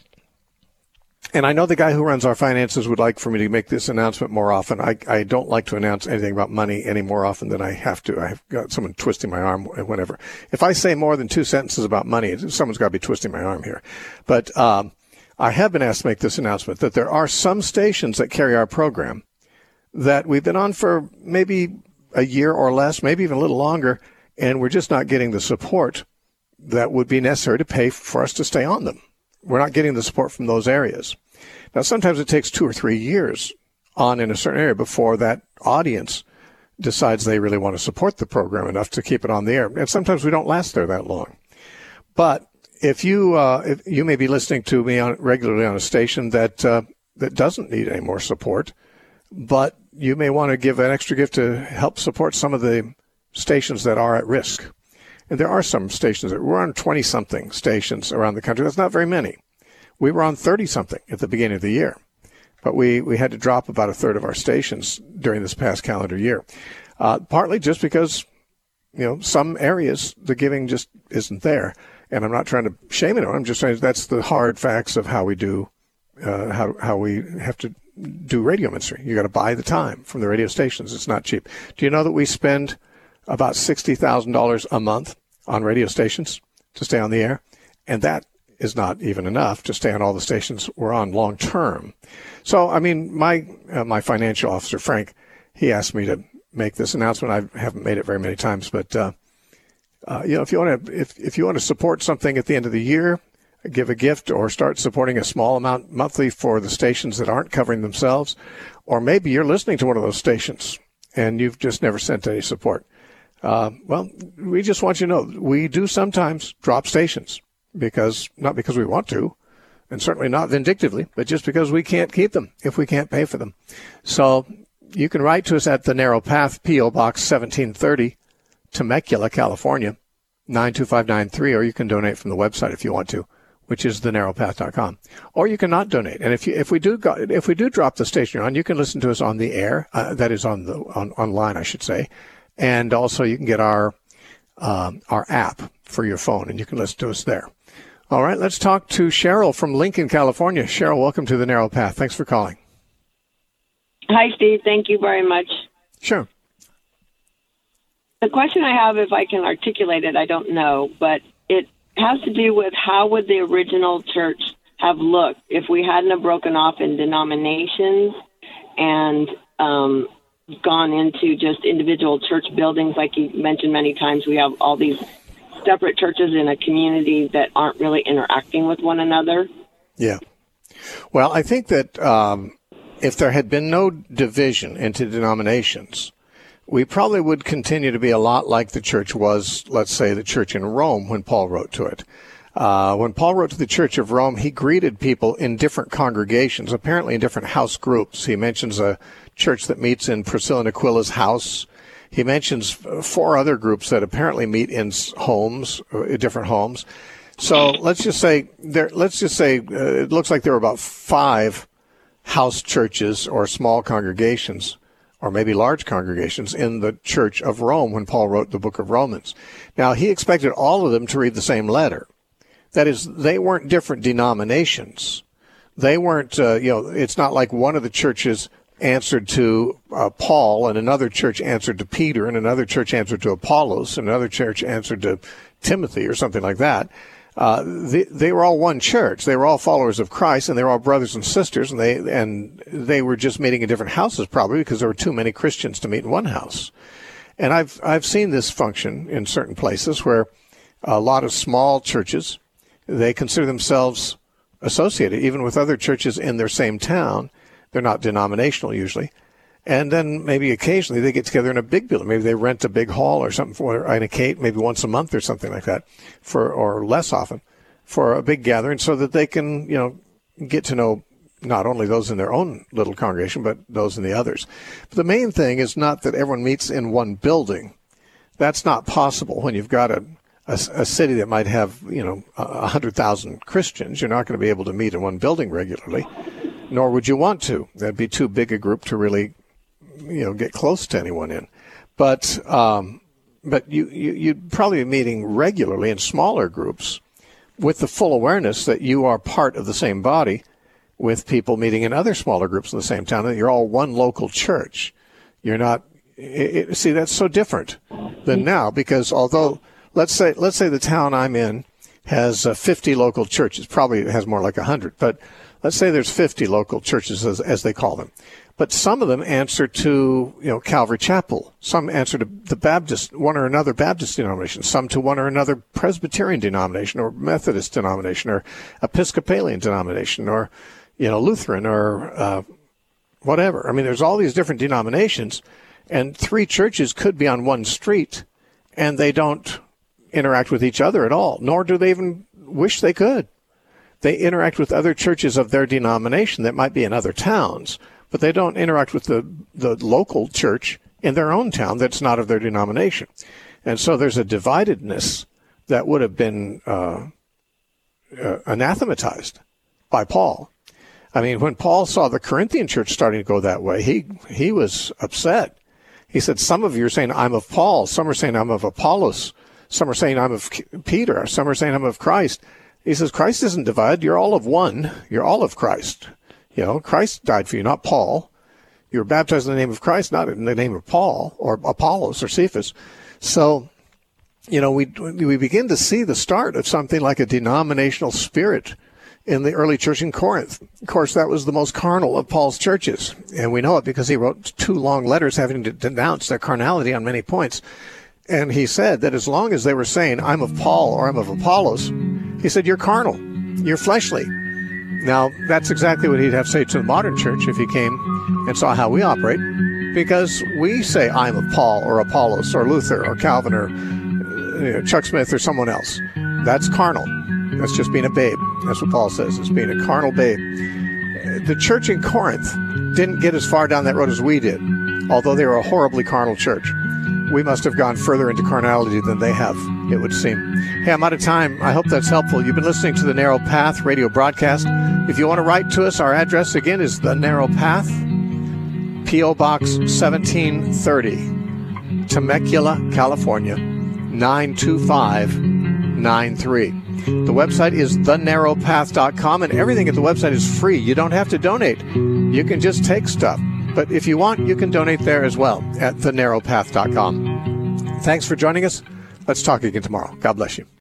And I know the guy who runs our finances would like for me to make this announcement more often. I, I don't like to announce anything about money any more often than I have to. I've got someone twisting my arm whenever. If I say more than two sentences about money, someone's got to be twisting my arm here. But um, I have been asked to make this announcement that there are some stations that carry our program that we've been on for maybe a year or less, maybe even a little longer, and we're just not getting the support that would be necessary to pay for us to stay on them. We're not getting the support from those areas. Now, sometimes it takes two or three years on in a certain area before that audience decides they really want to support the program enough to keep it on the air. And sometimes we don't last there that long. But if you uh, if you may be listening to me on, regularly on a station that uh, that doesn't need any more support, but you may want to give an extra gift to help support some of the stations that are at risk. And there are some stations that we're on twenty-something stations around the country. That's not very many. We were on thirty-something at the beginning of the year, but we, we had to drop about a third of our stations during this past calendar year, uh, partly just because, you know, some areas the giving just isn't there. And I'm not trying to shame anyone. I'm just saying that's the hard facts of how we do, uh, how how we have to do radio ministry. You got to buy the time from the radio stations. It's not cheap. Do you know that we spend about sixty thousand dollars a month on radio stations to stay on the air? And that is not even enough to stay on all the stations we're on long term. So, I mean, my uh, my financial officer, Frank, he asked me to make this announcement. I haven't made it very many times, but uh, uh, you know, if you want to if if you want to support something at the end of the year, give a gift or start supporting a small amount monthly for the stations that aren't covering themselves, or maybe you're listening to one of those stations and you've just never sent any support. Uh, well, we just want you to know we do sometimes drop stations. Because not because we want to, and certainly not vindictively, but just because we can't keep them if we can't pay for them. So you can write to us at the Narrow Path, P O Box seventeen thirty, Temecula, California, nine two five nine three, or you can donate from the website if you want to, which is the narrow path dot com. Or you can not donate. And if you if we do go, if we do drop the station you're on, you can listen to us on the air. Uh, that is on the on online, I should say, and also you can get our um, our app for your phone, and you can listen to us there. All right, let's talk to Cheryl from Lincoln, California. Cheryl, welcome to the Narrow Path. Thanks for calling. Hi, Steve. Thank you very much. Sure. The question I have, if I can articulate it, I don't know, but it has to do with how would the original church have looked if we hadn't have broken off in denominations and um, gone into just individual church buildings. Like you mentioned many times, we have all these separate churches in a community that aren't really interacting with one another. Yeah. Well, I think that um, if there had been no division into denominations, we probably would continue to be a lot like the church was, let's say, the church in Rome when Paul wrote to it. Uh, when Paul wrote to the Church of Rome, he greeted people in different congregations, apparently in different house groups. He mentions a church that meets in Priscilla and Aquila's house. He mentions four other groups that apparently meet in homes, different homes. So let's just say there. Let's just say uh, it looks like there were about five house churches or small congregations, or maybe large congregations, in the Church of Rome when Paul wrote the book of Romans. Now, he expected all of them to read the same letter. That is, they weren't different denominations. They weren't, uh, you know, it's not like one of the churches answered to uh, Paul, and another church answered to Peter, and another church answered to Apollos, and another church answered to Timothy, or something like that. Uh, they, they were all one church. They were all followers of Christ, and they were all brothers and sisters, and they and they were just meeting in different houses, probably because there were too many Christians to meet in one house. And I've I've seen this function in certain places where a lot of small churches, they consider themselves associated even with other churches in their same town. They're not denominational usually. And then maybe occasionally they get together in a big building. Maybe they rent a big hall or something for in a case, maybe once a month or something like that, for or less often, for a big gathering, so that they can, you know, get to know not only those in their own little congregation, but those in the others. But the main thing is not that everyone meets in one building. That's not possible when you've got a a, a city that might have, you know, a hundred thousand Christians. You're not going to be able to meet in one building regularly, nor would you want to. That'd be too big a group to really, you know, get close to anyone in. But um, but you, you, you'd probably be meeting regularly in smaller groups with the full awareness that you are part of the same body with people meeting in other smaller groups in the same town, that you're all one local church. You're not, it, it, see, that's so different than now, because although, let's say, let's say the town I'm in has uh, fifty local churches, probably it has more like one hundred, but let's say there's fifty local churches, as, as they call them. But some of them answer to, you know, Calvary Chapel. Some answer to the Baptist, one or another Baptist denomination. Some to one or another Presbyterian denomination, or Methodist denomination, or Episcopalian denomination, or, you know, Lutheran, or uh, whatever. I mean, there's all these different denominations, and three churches could be on one street, and they don't interact with each other at all, nor do they even wish they could. They interact with other churches of their denomination that might be in other towns, but they don't interact with the, the local church in their own town that's not of their denomination. And so there's a dividedness that would have been uh, uh, anathematized by Paul. I mean, when Paul saw the Corinthian church starting to go that way, he he was upset. He said, some of you are saying, I'm of Paul. Some are saying, I'm of Apollos. Some are saying, I'm of Peter. Some are saying, I'm of Christ. He says, Christ isn't divided. You're all of one. You're all of Christ. You know, Christ died for you, not Paul. You were baptized in the name of Christ, not in the name of Paul or Apollos or Cephas. So, you know, we we begin to see the start of something like a denominational spirit in the early church in Corinth. Of course, that was the most carnal of Paul's churches, and we know it because he wrote two long letters having to denounce their carnality on many points. And he said that as long as they were saying, I'm of Paul or I'm of Apollos, he said, you're carnal, you're fleshly. Now, that's exactly what he'd have to say to the modern church if he came and saw how we operate, because we say, I'm of Paul or Apollos or Luther or Calvin or you know, Chuck Smith or someone else. That's carnal. That's just being a babe. That's what Paul says. It's being a carnal babe. The church in Corinth didn't get as far down that road as we did, although they were a horribly carnal church. We must have gone further into carnality than they have, it would seem. Hey, I'm out of time. I hope that's helpful. You've been listening to the Narrow Path radio broadcast. If you want to write to us, our address again is The Narrow Path, P O. Box seventeen thirty, Temecula, California, nine two five nine three. The website is the narrow path dot com, and everything at the website is free. You don't have to donate. You can just take stuff. But if you want, you can donate there as well at the narrow path dot com. Thanks for joining us. Let's talk again tomorrow. God bless you.